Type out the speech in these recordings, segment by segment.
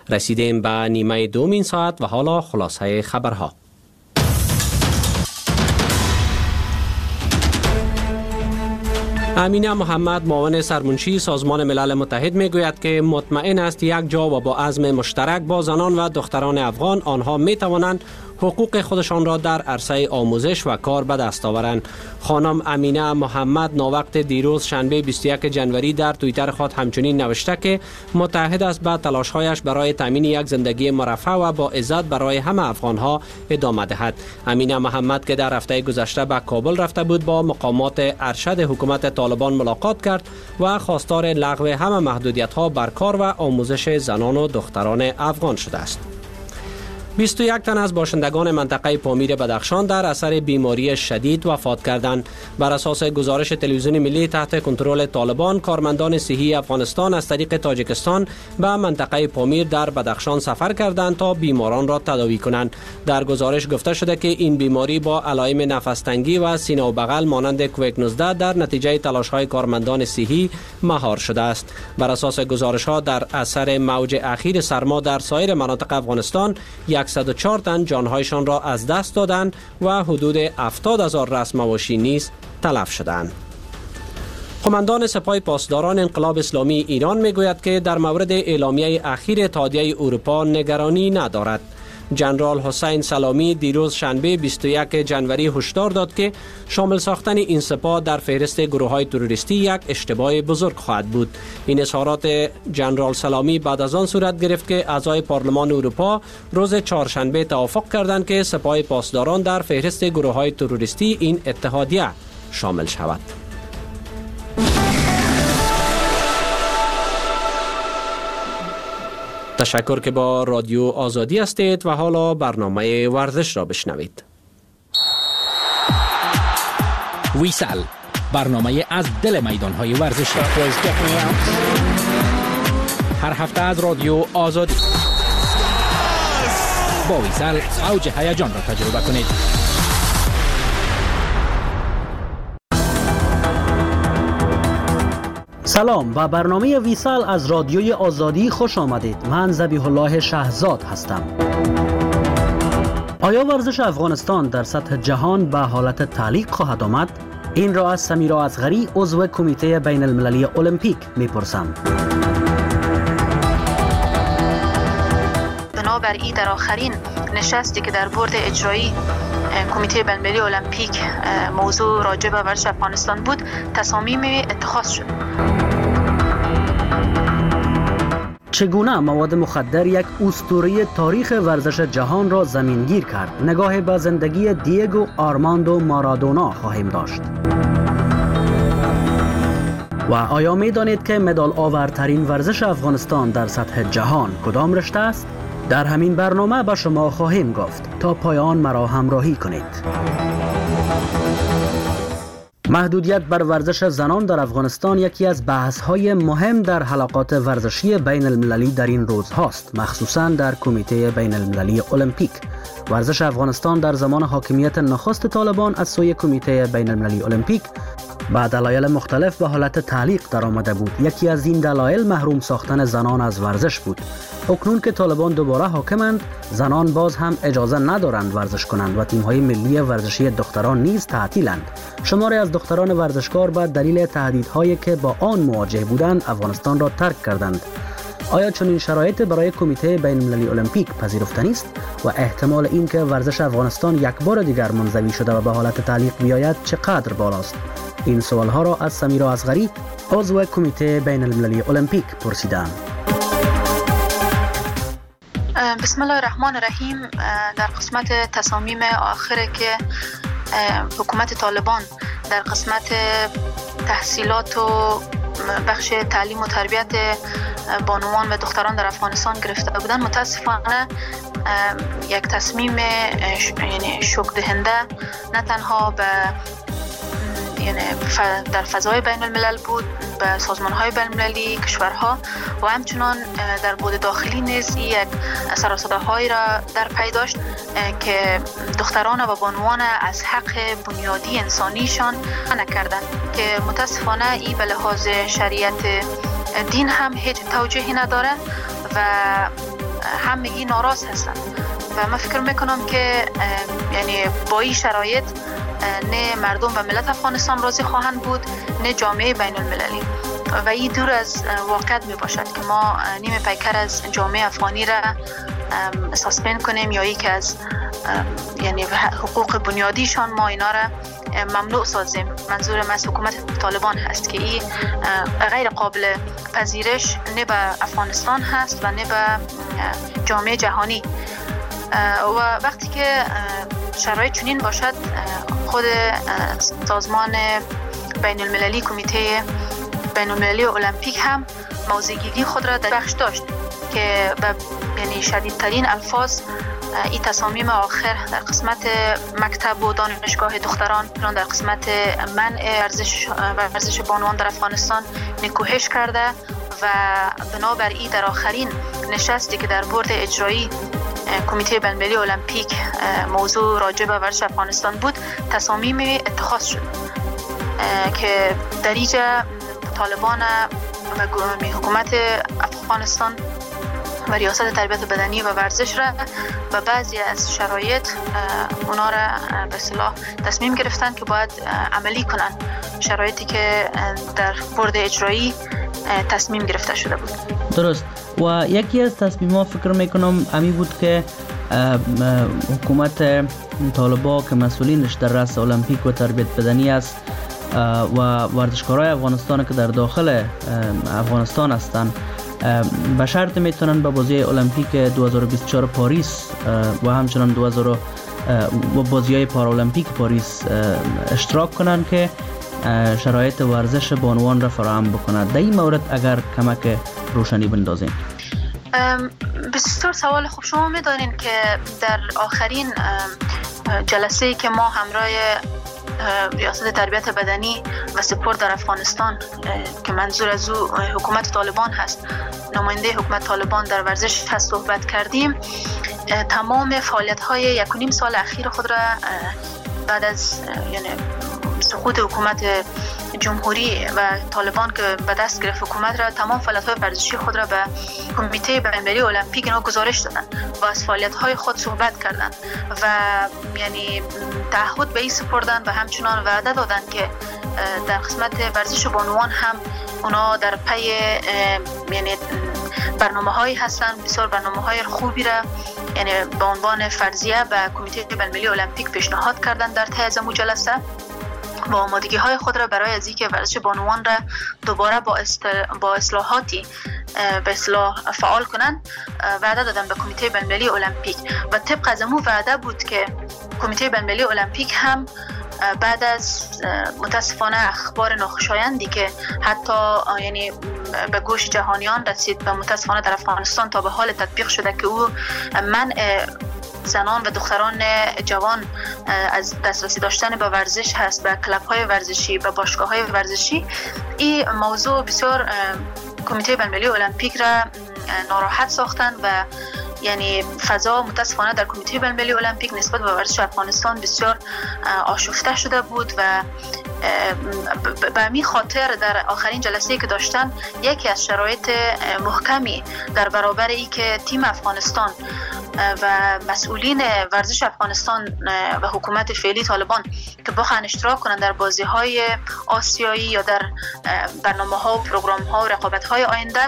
رسیدیم به نیمه دوم این ساعت و حالا خلاصه خبرها. امینه محمد معاون سرمنشی سازمان ملل متحد میگوید که مطمئن است یک جا و با عزم مشترک با زنان و دختران افغان آنها می توانند حقوق خودشان را در عرصه آموزش و کار به دست آورند. خانم امینه محمد ناوقت دیروز شنبه 21 جنوری در توییتر خود همچنین نوشته که متحد است به تلاش‌هایش برای تامین یک زندگی مرفه و با عزت برای همه افغان‌ها ادامه دهد. امینه محمد که در هفته گذشته به کابل رفته بود با مقامات ارشد حکومت طالبان ملاقات کرد و خواستار لغو همه محدودیت‌ها بر کار و آموزش زنان و دختران افغان شده است. 21 تن از باشندگان منطقه پامیر بدخشان در اثر بیماری شدید وفات کردند. بر اساس گزارش تلویزیون ملی تحت کنترل طالبان، کارمندان صحی افغانستان از طریق تاجیکستان به منطقه پامیر در بدخشان سفر کردند تا بیماران را تداوی کنند. در گزارش گفته شده که این بیماری با علائم نفس‌تنگی و سینه و بغل مانند کووید 19 در نتیجه تلاش‌های کارمندان صحی مهار شده است. بر اساس گزارش‌ها در اثر موج اخیر سرما در سایر مناطق افغانستان 104 تن جانهایشان را از دست دادند و حدود 70,000 رأس مواشی نیز تلف شدند. قماندان سپاه پاسداران انقلاب اسلامی ایران میگوید که در مورد اعلامیه اخیر اتحادیه اروپا نگرانی ندارد. جنرال حسین سلامی دیروز شنبه 21 جنوری هشدار داد که شامل ساختن این سپاه در فهرست گروه‌های تروریستی یک اشتباه بزرگ خواهد بود. این اظهارات جنرال سلامی بعد از آن صورت گرفت که اعضای پارلمان اروپا روز چهارشنبه توافق کردند که سپاه پاسداران در فهرست گروه‌های تروریستی این اتحادیه شامل شود. تشکر که با رادیو آزادی هستید و حالا برنامه ورزش را بشنوید. ویسل، برنامه از دل میدان‌های ورزشی. هر هفته از رادیو آزادی. با ویسل اوج هیجان را تجربه کنید. سلام، و برنامه ویسل از رادیوی آزادی خوش آمدید. من ذبیح الله شهزاد هستم. آیا ورزش افغانستان در سطح جهان به حالت تعلیق خواهد آمد؟ این را از سمیرا اصغری، عضو کمیته بین المللی المپیک میپرسم. بنابراین در آخرین نشستی که در بورد اجرایی کمیته بین المللی المپیک موضوع راجع به ورزش افغانستان بود، تصامیم اتخاذ شد. چگونه مواد مخدر یک اسطوره تاریخ ورزش جهان را زمینگیر کرد؟ نگاه به زندگی دیگو آرماندو مارادونا خواهیم داشت. و آیا می دانید که مدال آورترین ورزش افغانستان در سطح جهان کدام رشته است؟ در همین برنامه به شما خواهیم گفت. تا پایان مرا همراهی کنید. محدودیت بر ورزش زنان در افغانستان یکی از بحث‌های مهم در حلقات ورزشی بین المللی در این روز هاست، مخصوصاً در کمیته بین المللی المپیک. ورزش افغانستان در زمان حاکمیت نخست طالبان از سوی کمیته بین المللی المپیک با دلایل مختلف به حالت تعلیق در آمده بود. یکی از این دلایل محروم ساختن زنان از ورزش بود. اکنون که طالبان دوباره حاکمند، زنان باز هم اجازه ندارند ورزش کنند و تیم‌های ملی ورزشی دختران نیز تعطیلند. شماری از دختران ورزشکار به دلیل تهدیدهایی که با آن مواجه بودند افغانستان را ترک کردند. آیا چنین شرایط برای کمیته بین المللی المپیک پذیرفتنی است و احتمال اینکه ورزش افغانستان یک بار دیگر منزوی شده و به حالت تعلیق بیاید چقدر بالاست؟ این سوالها را از سمیرا اصغری، عضو کمیته بین المللی المپیک پرسیدم. بسم الله الرحمن الرحیم. در قسمت تصامیم آخره که حکومت طالبان در قسمت تحصیلات و بخش تعلیم و تربیت بانوان و دختران در افغانستان گرفته بودند، متاسفانه یک تصمیم یعنی شوک دهنده نه تنها به در فضای بین الملل بود، به سازمان‌های بین المللی، کشورها و همچنان در بود داخلی نیز یک سر و صداهایی را در پی داشت که دختران و بانوان از حق بنیادی انسانیشان نکردند که متاسفانه این به لحاظ شریعت دین هم هیچ توجیهی نداره و همگی ناراض هستن و من فکر میکنم که یعنی با این شرایط نه مردم و ملت افغانستان راضی خواهند بود نه جامعه بین المللی و این دور از واقعیت می باشد که ما نیم پیکر از جامعه افغانی را ساسپند کنیم یا یک از یعنی حقوق بنیادیشان ما اینا را ممنوع سازیم. منظورم از حکومت طالبان هست که این غیر قابل پذیرش نه به افغانستان هست و نه به جامعه جهانی و وقتی که شرایط چنین باشد خود سازمان بین المللی کمیته بین المللی المپیک هم موضع‌گیری خود را در بخش داشت که یعنی شدیدترین الفاظ این تصامیم آخر در قسمت مکتب و دانشگاه دختران در قسمت منع ورزش بانوان در افغانستان نکوهش کرده و بنابراین در آخرین نشستی که در بورد اجرایی کمیته بین المللی المپیک موضوع راجع به ورزش افغانستان بود تصامیم اتخاذ شد که در اینجا طالبان و حکومت افغانستان و ریاست تربیت بدنی و ورزش را و بعضی از شرایط اونا را به اصطلاح تصمیم گرفتن که باید عملی کنن شرایطی که در بورد اجرایی تصمیم گرفته شده بود. درست. و یکی از تصمیم‌ها فکر میکنم امی بود که حکومت طالبان که مسئولینش در رأس المپیک و تربیت بدنی است و ورزشکارای افغانستان که در داخل افغانستان هستند به شرط میتونن به بازی المپیک 2024 پاریس و همچنان بازی‌های پارالمپیک پاریس اشتراک کنن که شرایط ورزش بانوان را فراهم بکند. در این مورد اگر کمک روشنی بندازین. بسیار سوال خوب. شما میدانین که در آخرین جلسه‌ای که ما همراه ریاست تربیت بدنی و سپورت در افغانستان که منظور از او حکومت طالبان هست، نماینده حکومت طالبان در ورزش هست صحبت کردیم، تمام فعالیت‌های 1.5 سال اخیر خود را بعد از یعنی سقوط حکومت جمهوری و طالبان که به دست گرفت حکومت را، تمام فعالیت‌های ورزشی خود را به کمیته بین المللی المپیک اینا گزارش دادن و از فعالیت‌های خود صحبت کردند و یعنی تعهد به این سپردن و همچنان وعده دادن که در قسمت ورزش بانوان هم اونا در پی یعنی برنامه‌هایی هستن، بسیار برنامه‌های خوبی را یعنی به عنوان فرضیه به کمیته بین المللی المپیک پیشنهاد کردن در طی از جلسه و آمادگی‌های خود را برای از اینکه ورزش بانوان را دوباره با اصلاحاتی به اصلاح فعال کنند وعده دادن به کمیته بین المللی المپیک و طبق از امو وعده بود که کمیته بین المللی المپیک هم بعد از متاسفانه اخبار ناخوشایندی که حتی یعنی به گوش جهانیان رسید و متاسفانه در افغانستان تا به حال تطبیق شده که او منع زنان و دختران جوان از دسترسی داشتن به ورزش هست، به کلب‌های ورزشی، به باشگاه‌های ورزشی، این موضوع بسیار کمیته بین المللی المپیک را ناراحت ساختند و یعنی فضا متاسفانه در کمیته بین المللی المپیک نسبت به ورزش افغانستان بسیار آشفته شده بود و به همین خاطر در آخرین جلسه‌ای که داشتن یکی از شرایط محکمی در برابر ای که تیم افغانستان و مسئولین ورزش افغانستان و حکومت فعلی طالبان که بخواهند اشتراک کنند در بازی‌های آسیایی یا در برنامه‌ها و پروگرام‌ها و رقابت‌های آینده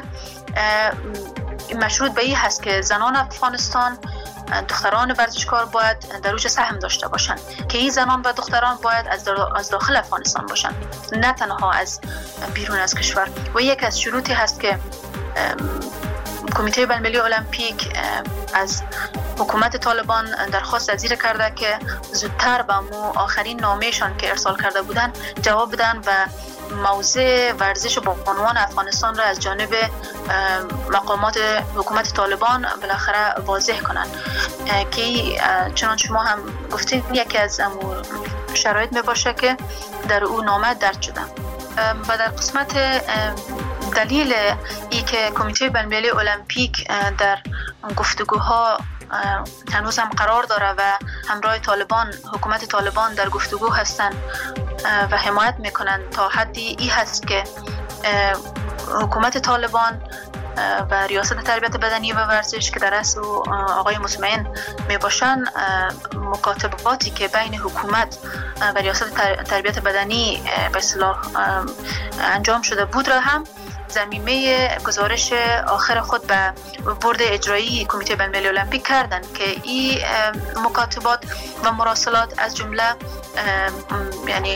مشروط به این هست که زنان افغانستان، دختران ورزشکار باید در اوج سهم داشته باشند که این زنان و دختران باید از داخل افغانستان باشند نه تنها از بیرون از کشور و یک از شروطی هست که کمیته بین المللی المپیک از حکومت طالبان درخواست از کرده که زودتر به آخرین نامه‌شان که ارسال کرده بودن جواب بدن و موضع ورزش بانوان افغانستان را از جانب مقامات حکومت طالبان بالاخره واضح کنند که چنان شما هم گفتید یکی از شرایط می باشه که در او نامه درج شده و در قسمت دلیل ای که کمیته بین المللی المپیک در گفتگوها هنوز هم قرار داره و همراه طالبان حکومت طالبان در گفتگو هستند و حمایت میکنن تا حدی ای هست که حکومت طالبان و ریاست تربیت بدنی و ورزش که در اصل آقای مطمئن می باشن، مکاتباتی که بین حکومت و ریاست تربیت بدنی به اصطلاح انجام شده بود را هم ضمیمه گزارش آخر خود به بورد اجرایی کمیته بین‌المللی المپیک کردن که این مکاتبات و مراسلات از جمله یعنی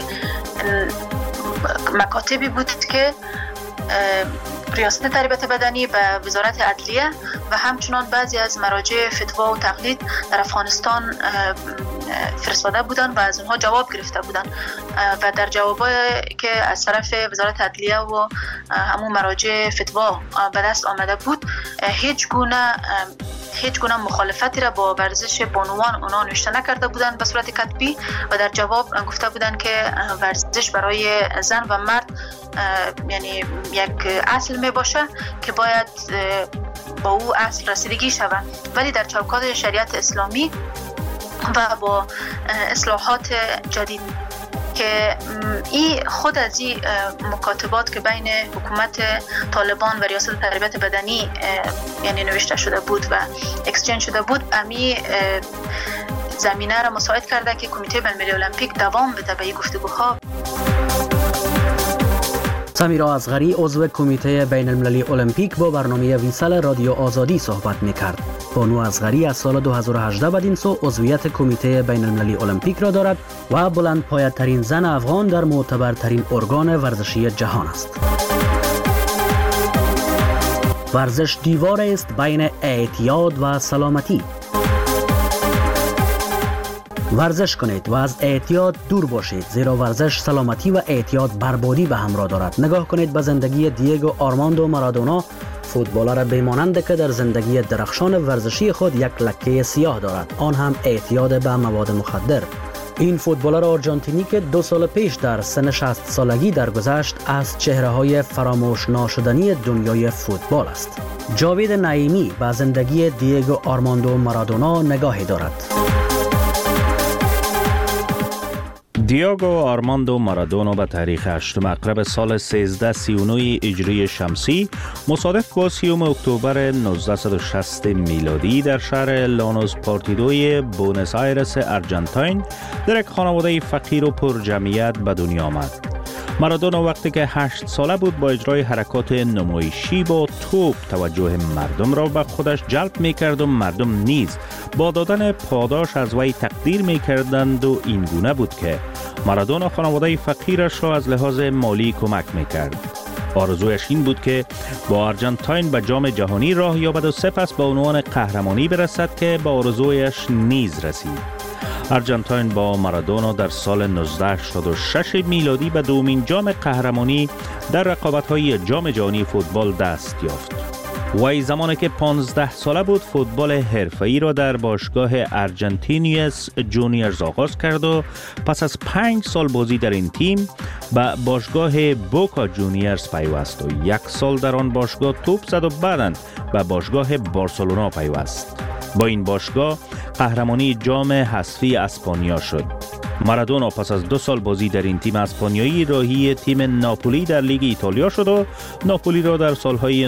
مکاتبی بود که ریاست تربیت بدنی به وزارت عدلیه و همچنان بعضی از مراجع فتوا و تقلید در افغانستان فرستاده بودن و از اونها جواب گرفته بودن و در جوابایی که از طرف وزارت عدلیه و همون مراجع فتوا به دست آمده بود هیچ گونه مخالفتی را با ورزش بانوان اونا نوشته نکرده بودن به صورت کتبی و در جواب گفته بودن که ورزش برای زن و مرد یعنی یک اصل می باشه که باید با او اصل رسیدگی شود، ولی در چوکات شریعت اسلامی و با اصلاحات جدید که این خود از این مکاتبات که بین حکومت طالبان و ریاست تربیت بدنی یعنی نوشته شده بود و اکسچنج شده بود، امی زمینه را مساعد کرده که کمیته بین‌المللی المپیک دوام بده به این گفتگوها. سمیرا اصغری عضو کمیته بین المللی المپیک با برنامه ویسال رادیو آزادی صحبت میکرد. بانو اصغری از سال 2018 بدین سو عضویت کمیته بین المللی المپیک را دارد و بلندپایه‌ترین زن افغان در معتبرترین ارگان ورزشی جهان است. ورزش دیوار است بین اعتیاد و سلامتی. ورزش کنید و از اعتیاد دور باشید، زیرا ورزش سلامتی و اعتیاد بربادی به همراه دارد. نگاه کنید به زندگی دیگو آرماندو مارادونا، فوتبالر بیمانند که در زندگی درخشان ورزشی خود یک لکه سیاه دارد، آن هم اعتیاد به مواد مخدر. این فوتبالر آرژانتینی که 2 سال پیش در سن 60 سالگی درگذشت از چهره‌های فراموش ناشدنی دنیای فوتبال است. جاوید نعیمی به زندگی دیگو آرماندو مارادونا نگاهی دارد. دیگو آرماندو مارادونا به تاریخ 8 اکتبر سال 1339 هجری شمسی مصادف با 30 اکتبر 1960 میلادی در شهر لانوس پارتیدوی بونس آیرس آرژانتین در یک خانواده فقیر و پر جمعیت به دنیا آمد. مارادونا وقتی که 8 ساله بود با اجرای حرکات نمایشی با توپ توجه مردم را به خودش جلب می‌کرد و مردم نیز با دادن پاداش از وی تقدیر می‌کردند و این گونه بود که مارادونا خانواده فقیرش را از لحاظ مالی کمک می‌کرد. آرزویش این بود که با آرژانتین به جام جهانی راه یابد و سپس به عنوان قهرمانی برسد که به آرزویش نیز رسید. آرژانتین با مارادونا در سال 1986 میلادی به دومین جام قهرمانی در رقابت‌های جام جهانی فوتبال دست یافت. وی زمانی که 15 ساله بود فوتبال حرفه‌ای را در باشگاه ارجنتینیوس جونیورز آغاز کرد و پس از 5 سال بازی در این تیم به باشگاه بوکا جونیورز پیوست و 1 سال در آن باشگاه توپ زد و بعداً به باشگاه بارسلونا پیوست. با این باشگاه قهرمانی جام حذفی اسپانیا شد. مارادونا پس از 2 سال بازی در این تیم اسپانیایی راهی تیم ناپولی در لیگ ایتالیا شد و ناپولی را در سالهای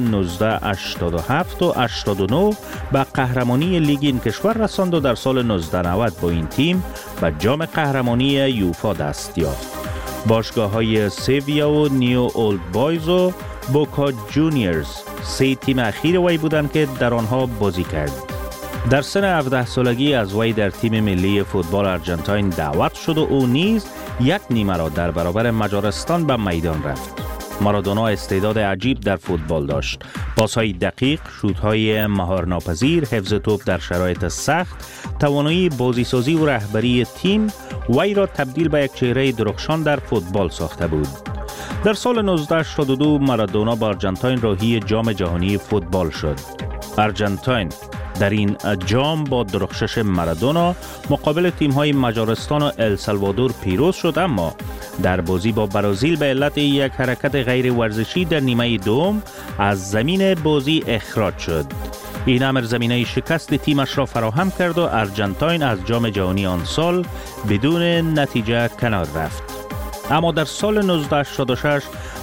1987 و 89 به قهرمانی لیگ این کشور رساند و در سال 1990 با این تیم به جام قهرمانی یوفا دست یافت. باشگاه‌های سیویا و نیو اولد بایز و بوکا جونیورز 3 تیم اخیر وی بودند که در آنها بازی کرد. در سن 17 سالگی از وی در تیم ملی فوتبال آرژانتین دعوت شد و او نیز 1 نیمه را در برابر مجارستان به میدان رفت. مارادونا استعداد عجیب در فوتبال داشت. پاس‌های دقیق، شوت‌های مهارناپذیر، حفظ توپ در شرایط سخت، توانایی بازیسازی و رهبری تیم وی را تبدیل به یک چهره درخشان در فوتبال ساخته بود. در سال 1982 مارادونا با آرژانتین راهی جام جهانی فوتبال شد. آرژانتین در این جام با درخشش مارادونا مقابل تیم‌های مجارستان و السالوادور پیروز شد، اما در بازی با برزیل به علت یک حرکت غیر ورزشی در نیمه دوم از زمین بازی اخراج شد. این امر زمینه شکست تیمش را فراهم کرد و آرژانتین از جام جهانی آن سال بدون نتیجه کنار رفت. اما در سال 1986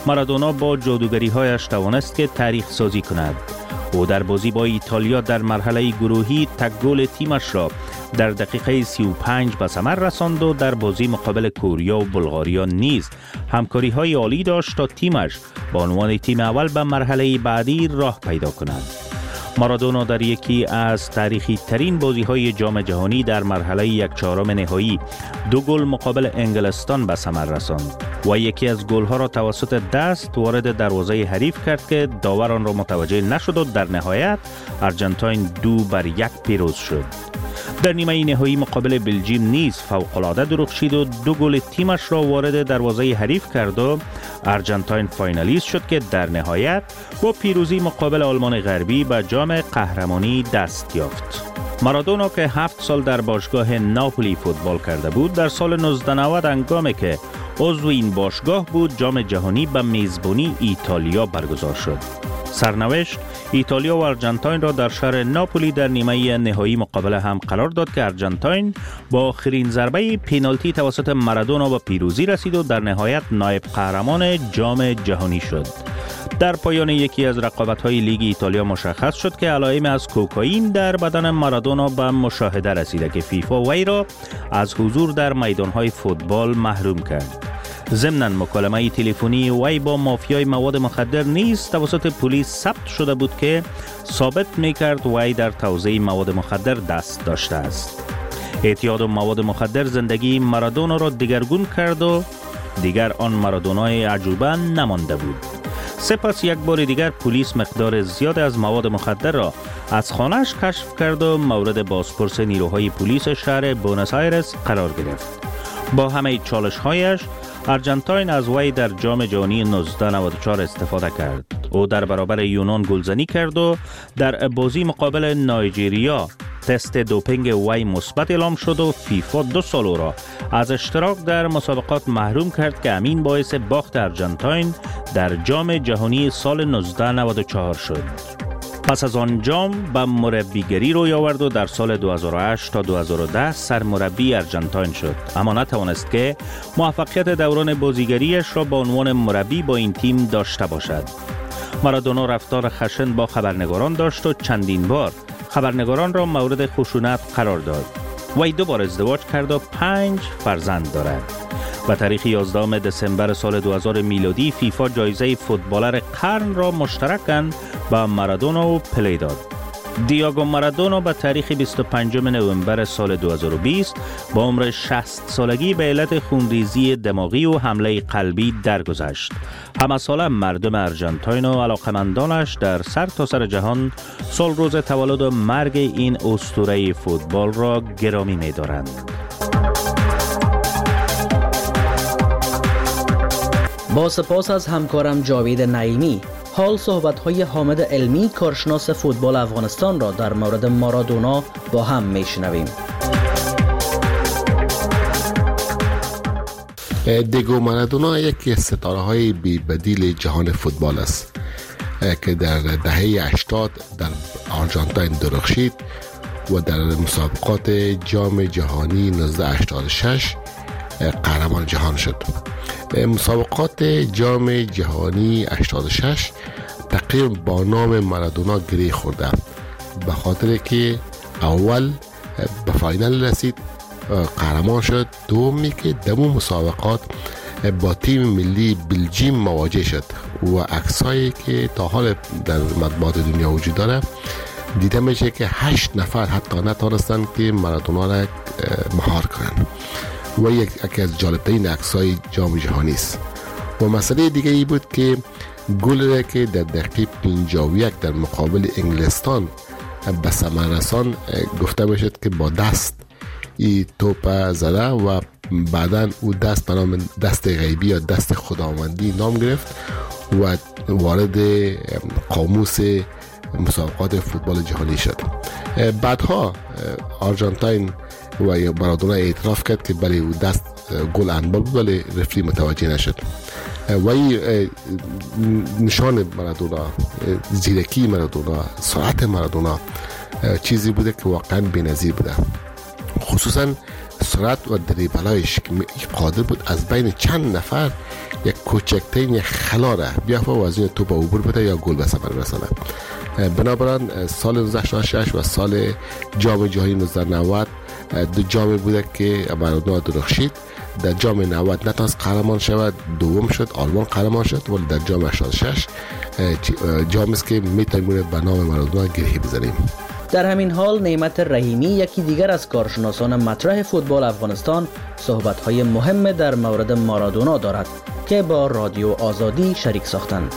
مارادونا با جادوگری‌هایش توانست که تاریخ سازی کند. او در بازی با ایتالیا در مرحله گروهی تک گل تیمش را در دقیقه 35 به ثمر رساند و در بازی مقابل کوریا و بلغاریا نیز همکاری‌های عالی داشت تا تیمش با عنوان تیم اول به مرحله بعدی راه پیدا کند. مارادونا در یکی از تاریخی ترین بازی‌های جام جهانی در مرحله 1/4 نهایی 2 گل مقابل انگلستان به ثمر رساند و یکی از گل‌ها را توسط دست وارد دروازه حریف کرد که داور آن را متوجه نشد و در نهایت آرژانتین 2-1 پیروز شد. در نیمه نهایی مقابل بلژیم نیز فوق‌العاده درخشید و 2 گل تیمش را وارد دروازه حریف کرد و آرژانتین فاینالیست شد که در نهایت با پیروزی مقابل آلمان غربی به جام قهرمانی دست یافت. مارادونا که 7 سال در باشگاه ناپولی فوتبال کرده بود، در سال 1990 هنگامی که عضو این باشگاه بود، جام جهانی به میزبانی ایتالیا برگزار شد. سرنوشت ایتالیا و آرژانتین را در شهر ناپولی در نیمه نهایی مقابله هم قرار داد که آرژانتین با آخرین ضربه پنالتی توسط مارادونا به پیروزی رسید و در نهایت نایب قهرمان جام جهانی شد. در پایان یکی از رقابت‌های لیگ ایتالیا مشخص شد که علائم از کوکائین در بدن مارادونا به مشاهده رسیده که فیفا وی را از حضور در میدان‌های فوتبال محروم کرد. ضمناً مکالمه تلفنی وی با مافیای مواد مخدر نیز توسط پلیس ثبت شده بود که ثابت می‌کرد وی در توزیع مواد مخدر دست داشته است. اعتیاد به مواد مخدر زندگی مارادونا را دگرگون کرد و دیگر آن مارادونای عجوبه نمانده بود. سپس یک بار دیگر پلیس مقدار زیاد از مواد مخدر را از خانه‌اش کشف کرد و مورد بازپرس نیروهای پلیس شهر بونس آیرس قرار گرفت. با همه چالش‌هایش آرژانتین از وی در جام جهانی 1994 استفاده کرد. او در برابر یونان گلزنی کرد و در بازی مقابل نایجریا تست دوپینگ وی مثبت اعلام شد و فیفا 2 سال او را از اشتراک در مسابقات محروم کرد که همین باعث باخت آرژانتین در جام جهانی سال 1994 شد. پس از آن جام به مربیگری روی آورد و در سال 2008 تا 2010 سرمربی آرژانتین شد، اما نتوانست که موفقیت دوران بازیگریش را به عنوان مربی با این تیم داشته باشد. مارادونا رفتار خشن با خبرنگاران داشت و چندین بار خبرنگاران را مورد خشونت قرار داد. وی 2 بار ازدواج کرد و 5 فرزند دارد. و تاریخ 11 دسامبر سال 2000 میلادی فیفا جایزه فوتبالر قرن را مشترکاً با مارادونا و پله داد. دیاگو مارادونا به تاریخ 25 نوامبر سال 2020 با عمر 60 سالگی به علت خونریزی دماغی و حمله قلبی درگذشت. همه ساله مردم آرژانتین و علاقمندانش در سرتاسر جهان سال روز تولد و مرگ این اسطوره فوتبال را گرامی می‌دارند. با سپاس از همکارم جاوید نعیمی، حال صحبت‌های حامد علمی کارشناس فوتبال افغانستان را در مورد مارادونا با هم میشنویم. دیگو مارادونا یکی از ستاره‌های بی‌بدیل جهان فوتبال است که در دهه 80 در آرژانتین درخشید و در مسابقات جام جهانی 1986 قهرمان جهان شد. مسابقات جام جهانی 86 تقریبا با نام مارادونا گره خورده به خاطر که اول به فاینال رسید، قهرمان شد، دومی که دمو مسابقات با تیم ملی بلژیم مواجه شد و عکسایی که تا حال در مطبوعات دنیا وجود داره دیده میشه که 8 نفر حتی نتونستن که مارادونا را مهار کنن و یکی از جالبترین عکسای جام جهانی است. و مسئله دیگه ای بود که گل را که در دقیقه 51 در مقابل انگلستان به ثمر رسان گفته میشد که با دست این توپ زده و بعداً او دست به نام دست غیبی یا دست خداوندی نام گرفت و وارد قاموس مسابقات فوتبال جهانی شد. بعدها آرژانتین و مارادونا اعتراف کرد که بله او دست گل هندبال بود ولی رفری متوجه نشد. و نشان مارادونا، زیرکی مارادونا، سرعت مارادونا چیزی بوده که واقعا بی‌نظیر بوده، خصوصا سرعت و دریبلایش که قادر بود از بین چند نفر یک کوچکترین خلا را بیافته و از این توپ عبور بده یا گل به ثمر برسانه. بنابراین سال 1966 و سال جام جهانی 1990 دو جامی بوده که مارادونا درخشید. در جام 90 نتونست قهرمان شود، دوم شد، آلمان قهرمان شد، ولی در جام 86 جامی است که میتونیم به نام مارادونا گره بزنیم. در همین حال نعمت رحیمی یکی دیگر از کارشناسان مطرح فوتبال افغانستان صحبت‌های مهم در مورد مارادونا دارد که با رادیو آزادی شریک ساختند.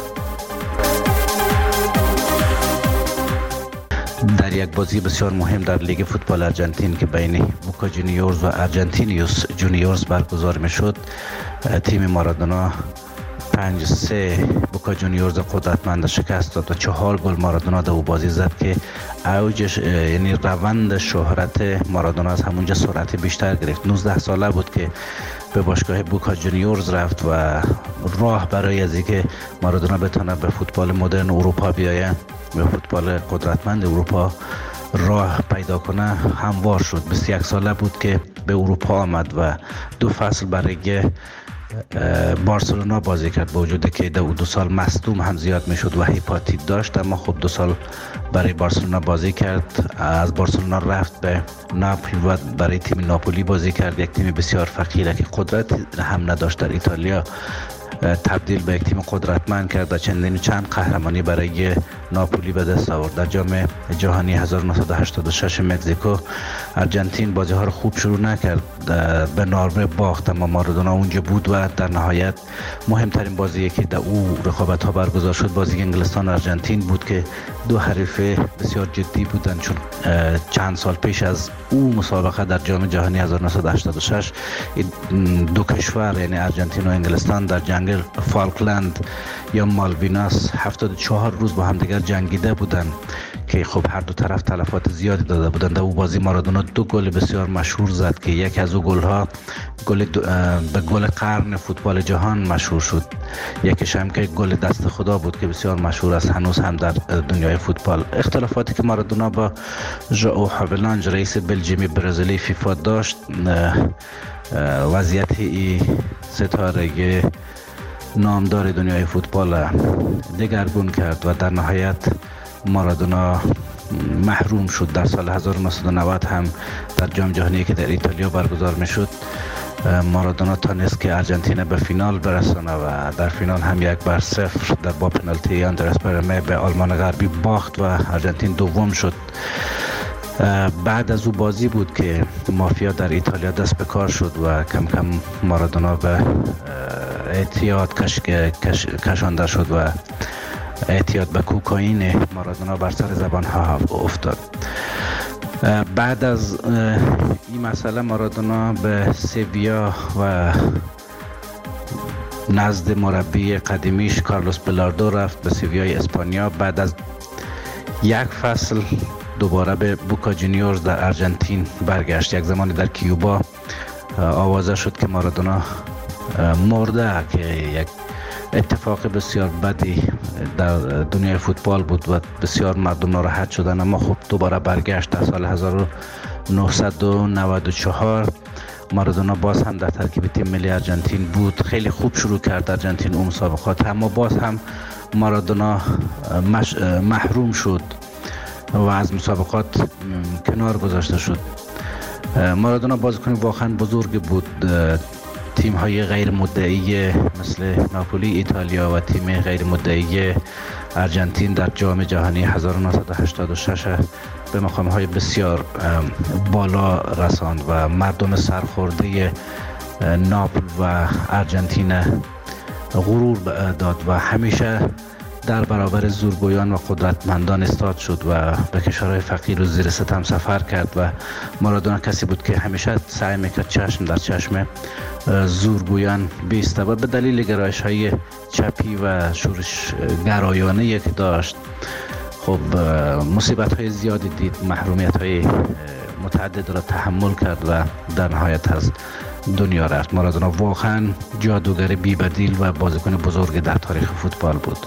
در یک بازی بسیار مهم در لیگ فوتبال ارجنتین که بین بوکا جونیورز و ارجنتینیوس جونیورز برگزار میشد، تیم مارادونا 5-3 بوکا جونیورز قدرتمند شکست داد و 4 گل مارادونا در او بازی زد که اوجش یعنی روند شهرت مارادونا از همونجا سرعت بیشتر گرفت. 19 ساله بود که به باشگاه بوکا جونیورز رفت و راه برای از اینکه مارادونا بتونه به فوتبال مدرن اروپا بیاید، به فوتبال قدرتمند اروپا راه پیدا کنه هموار شد. 21 ساله بود که به اروپا آمد و 2 فصل برای بارسلونا بازی کرد، با وجودی که در 2 سال مصدوم هم زیاد میشد و هپاتیت داشت، اما خب 2 سال برای بارسلونا بازی کرد. از بارسلونا رفت به ناپولی و برای تیم ناپولی بازی کرد، یک تیم بسیار فقیره که قدرت هم نداشت در ایتالیا، تبدیل به یک تیم قدرتمند کرد و چند قهرمانی برای ناپولی به دست آورد. در جام جهانی 1986 مکزیکو ارجنتین بازی ها رو خوب شروع نکرد، به نروژ باخت، اما مارادونا اونجا بود و در نهایت مهمترین بازی که در او رقابت ها برگزار شد بازی انگلستان و ارجنتین بود که 2 حریف بسیار جدی بودند، چون چند سال پیش از او مسابقه در جام جهانی 1986 2 کشور یعنی ارجنتین و انگلستان در جنگ فالکلند یا مالویناس 74 روز با هم دیگر جنگیده بودند که خب هر دو طرف تلفات زیادی داده بودند. در او بازی مارادونا 2 گل بسیار مشهور زد که یک از او گل‌ها به گل قرن فوتبال جهان مشهور شد، یکیش هم که گل دست خدا بود که بسیار مشهور است هنوز هم در دنیای فوتبال. اختلافاتی که مارادونا با ژائو هاولانج رئیس بلژیمی برزیلی فیفا داشت وضعیت ستاره نامدار دنیای فوتبال دگرگون کرد و در نهایت مارادونا محروم شد. در سال 1990 هم در جام جهانی که در ایتالیا برگزار میشد مارادونا تانست که ارجنتین به فینال برسانه و در فینال هم 1-0 در با پنالتی آندرس پرمه به آلمان غربی باخت و ارجنتین دوم شد. بعد از او بازی بود که مافیا در ایتالیا دست به کار شد و کم کم مارادونا به اعتیاد کشانده شد و اعتیاد به کوکائین مارادونا بر سر زبان ها افتاد. بعد از این مسئله مارادونا به سویا و نزد مربی قدیمیش کارلوس بلاردو رفت به سویای اسپانیا. بعد از 1 فصل دوباره به بوکا جونیورز در ارجنتین برگشت. یک زمانی در کیوبا آوازه شد که مارادونا مرده که یک اتفاق بسیار بدی در دنیای فوتبال بود و بسیار مردم ناراحت شدن، اما خب دوباره برگشت. در سال 1994 مارادونا باز هم در ترکیب تیم ملی ارجنتین بود. خیلی خوب شروع کرد ارجنتین اون مسابقات، اما باز هم مارادونا محروم شد و از مسابقات کنار گذاشته شد. مارادونا بازیکن واقعا بزرگ بود. تیم های غیر مدعی مثل ناپولی ایتالیا و تیم غیر مدعی ارجنتین در جام جهانی 1986 به مقام های بسیار بالا رساند و مردم سرخورده ناپل و ارجنتین غرور داد و همیشه در برابر زورگویان و قدرتمندان استاد شد و به کشورهای فقیر و زیر ستم سفر کرد و مارادونا کسی بود که همیشه سعی میکرد چشم در چشم زورگویان بیسته و به دلیل گرایش های چپی و شورش گرایانه که داشت خب مصیبت های زیادی دید، محرومیت های متعدد را تحمل کرد و در نهایت از دنیا رفت. مارادونا واقعا جادوگر بی‌بدیل و بازیکن بزرگ در تاریخ فوتبال بود.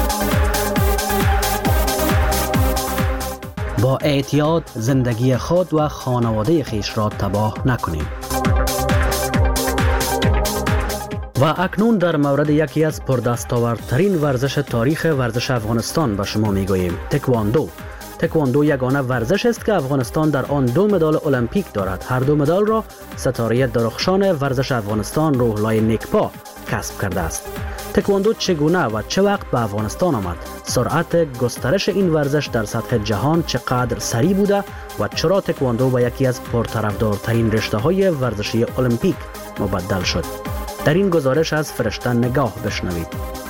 با اعتیاد زندگی خود و خانواده خیش را تباه نکنیم. و اکنون در مورد یکی از پردستاوردترین ورزش تاریخ ورزش افغانستان به شما میگوییم: تکواندو. تکواندو یگانه ورزش است که افغانستان در آن 2 مدال المپیک دارد. هر 2 مدال را ستاره درخشان ورزش افغانستان روحلای نیکپا کسب کرده است. تکواندو چگونه و چه وقت به افغانستان آمد؟ سرعت گسترش این ورزش در سطح جهان چقدر سریع بوده و چرا تکواندو به یکی از پرطرفدارترین رشته‌های ورزشی المپیک مبدل شد؟ در این گزارش از فرشته نگاه بشنوید.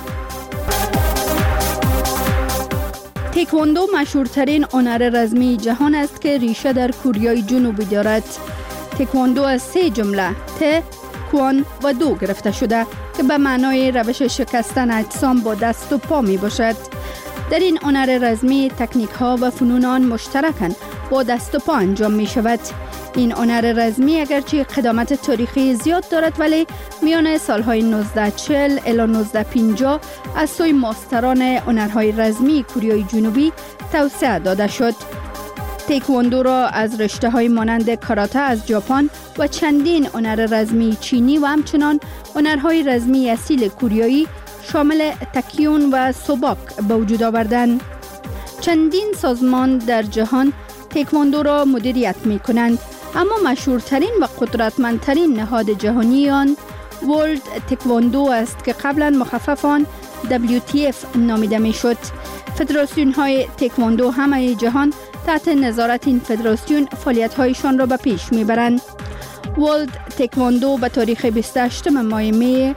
تکواندو مشهورترین هنر رزمی جهان است که ریشه در کره جنوبی دارد. تکواندو از 3 جمله ت، کوان و دو گرفته شده که به معنای روش شکستن اجسام با دست و پا می باشد. در این هنر رزمی تکنیک ها و فنون آن مشترکاً با دست و پا انجام می شود. این هنر رزمی اگرچه قدامت تاریخی زیاد دارد ولی میان سالهای 1940 الی 1950 از سوی ماستران هنرهای رزمی کره جنوبی توسعه داده شد. تکواندو را از رشته‌های مانند کاراته از ژاپن و چندین هنر رزمی چینی و همچنان هنرهای رزمی اصیل کوریایی شامل تکیون و سوباک به وجود آوردند. چندین سازمان در جهان تکواندو را مدیریت می کنند، اما مشهورترین و قدرتمندترین نهاد جهانی آن ورلد تکواندو است که قبلا مخفف آن WTF نامیده می شد. فدراسیون های تکواندو همه جهان تحت نظارت این فدراسیون فعالیت هایشان را به پیش می برند. ورلد تکواندو به تاریخ 28 ماه می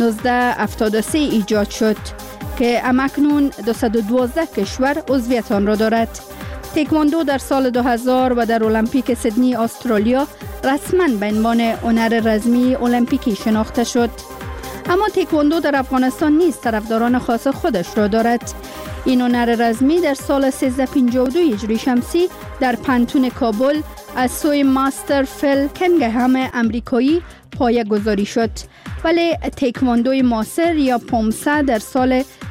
1973 ایجاد شد که همکنون 212 کشور عضویت آن را دارد. تکواندو در سال 2000 و در المپیک سیدنی استرالیا رسما به عنوان هنر رزمی المپیکی شناخته شد. اما تکواندو در افغانستان نیز طرفداران خاص خودش را دارد. این هنر رزمی در سال 1352 هجری شمسی در پانتون کابل از سوی ماستر فیل کنگهم امریکایی پایه گذاری شد، ولی تکواندوی معاصر یا پومسه در سال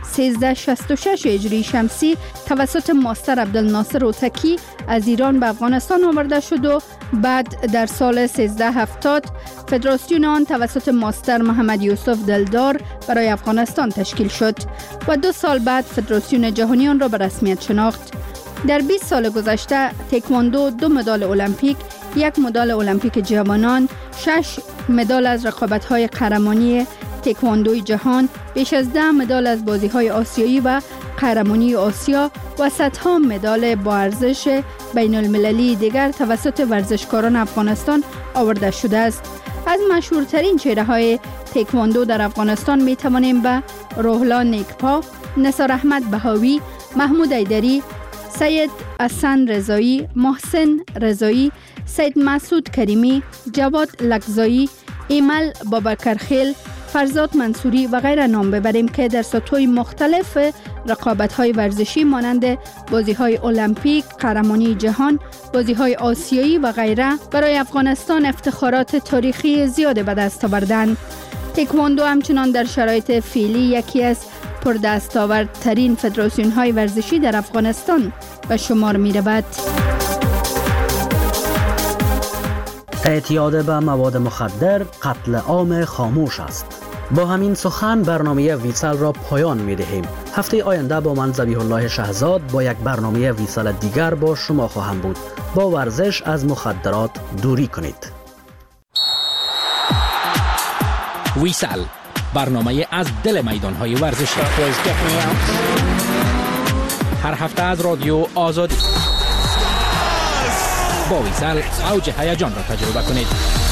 1366 هجری شمسی توسط ماستر عبدالناصر اوتکی از ایران به افغانستان آورده شد و بعد در سال 1370 فدراسیون آن توسط ماستر محمد یوسف دلدار برای افغانستان تشکیل شد و 2 سال بعد فدراسیون جهانی آن را به رسمیت شناخت. در 20 سال گذشته تکواندو 2 مدال المپیک، 1 مدال المپیک جوانان، 6 مدال از رقابت‌های قهرمانی تکواندوی جهان، بیش از 10 مدال از بازی‌های آسیایی و قهرمانی آسیا و صدها مدال با ارزش بین المللی دیگر توسط ورزشکاران افغانستان آورده شده است. از مشهورترین چهره‌های تکواندو در افغانستان می توانیم به روحلا نیکپا، نثار احمد بهاوی، محمود ایدری، سید حسن رضایی، محسن رضایی، سید مسعود کریمی، جواد لکزایی، ایمل بابکرخیل، فرزاد منصوری و غیره نام ببریم که در سطوح مختلف رقابت‌های ورزشی مانند بازی‌های المپیک، قهرمانی جهان، بازی‌های آسیایی و غیره برای افغانستان افتخارات تاریخی زیاد به دست آوردند. تکواندو همچنان در شرایط فعلی یکی از پردستاوردترین فدراسیون‌های ورزشی در افغانستان به شمار می‌رود. اعتیاد به مواد مخدر قتل عام خاموش است. با همین سخن برنامه ویسال را پایان می دهیم. هفته آینده با من ذبیح الله شهزاد با یک برنامه ویسال دیگر با شما خواهم بود. با ورزش از مخدرات دوری کنید. ویسال، برنامه از دل میدان‌های ورزشی. هر هفته از رادیو آزادی. با ویسال اوج هیجان را تجربه کنید.